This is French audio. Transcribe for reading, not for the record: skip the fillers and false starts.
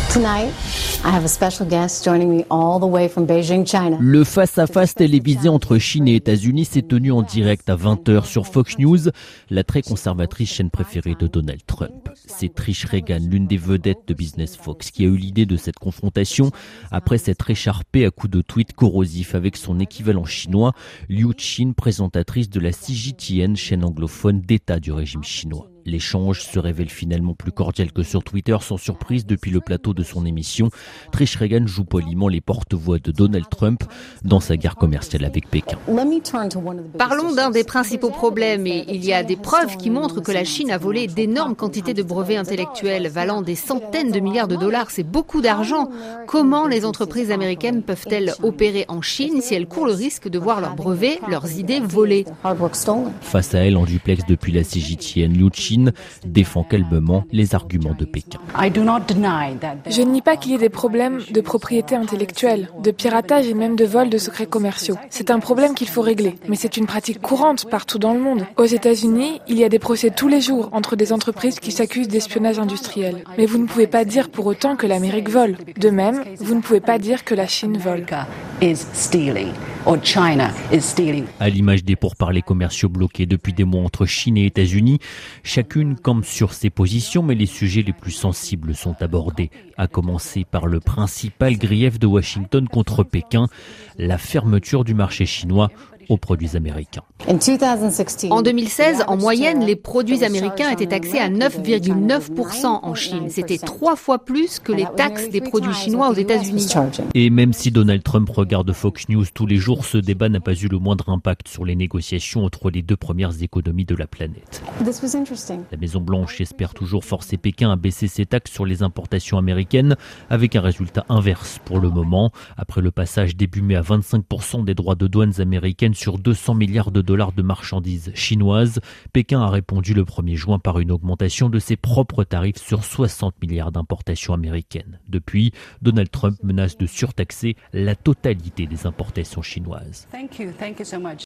Tonight, I have a special guest joining me all the way from Beijing, China. Le face-à-face télévisé entre Chine et États-Unis s'est tenu en direct à 20h sur Fox News, la très conservatrice chaîne préférée de Donald Trump. C'est Trish Regan, l'une des vedettes de Business Fox, qui a eu l'idée de cette confrontation après s'être écharpée à coups de tweets corrosifs avec son équivalent chinois, Liu Xin, présentatrice de la CGTN, chaîne anglophone d'État du régime chinois. L'échange se révèle finalement plus cordial que sur Twitter, sans surprise depuis le plateau de son émission. Trish Regan joue poliment les porte-voix de Donald Trump dans sa guerre commerciale avec Pékin. Parlons d'un des principaux problèmes et il y a des preuves qui montrent que la Chine a volé d'énormes quantités de brevets intellectuels valant des centaines de milliards de dollars. C'est beaucoup d'argent. Comment les entreprises américaines peuvent-elles opérer en Chine si elles courent le risque de voir leurs brevets, leurs idées volées? Face à elle, en duplex depuis la CGTN, Liu Xin défend calmement les arguments de Pékin. Je ne nie pas qu'il y ait des problèmes de propriété intellectuelle, de piratage et même de vol de secrets commerciaux. C'est un problème qu'il faut régler, mais c'est une pratique courante partout dans le monde. Aux États-Unis, il y a des procès tous les jours entre des entreprises qui s'accusent d'espionnage industriel. Mais vous ne pouvez pas dire pour autant que l'Amérique vole. De même, vous ne pouvez pas dire que la Chine vole. À l'image des pourparlers commerciaux bloqués depuis des mois entre Chine et États-Unis, chacune campe sur ses positions, mais les sujets les plus sensibles sont abordés, à commencer par le principal grief de Washington contre Pékin, la fermeture du marché chinois aux produits américains. En 2016, en moyenne, les produits américains étaient taxés à 9,9% en Chine. C'était 3 fois plus que les taxes des produits chinois aux États-Unis. Et même si Donald Trump regarde Fox News tous les jours, ce débat n'a pas eu le moindre impact sur les négociations entre les deux premières économies de la planète. La Maison-Blanche espère toujours forcer Pékin à baisser ses taxes sur les importations américaines, avec un résultat inverse pour le moment. Après le passage début mai à 25% des droits de douane américaines sur 200 milliards de dollars de marchandises chinoises, Pékin a répondu le 1er juin par une augmentation de ses propres tarifs sur 60 milliards d'importations américaines. Depuis, Donald Trump menace de surtaxer la totalité des importations chinoises.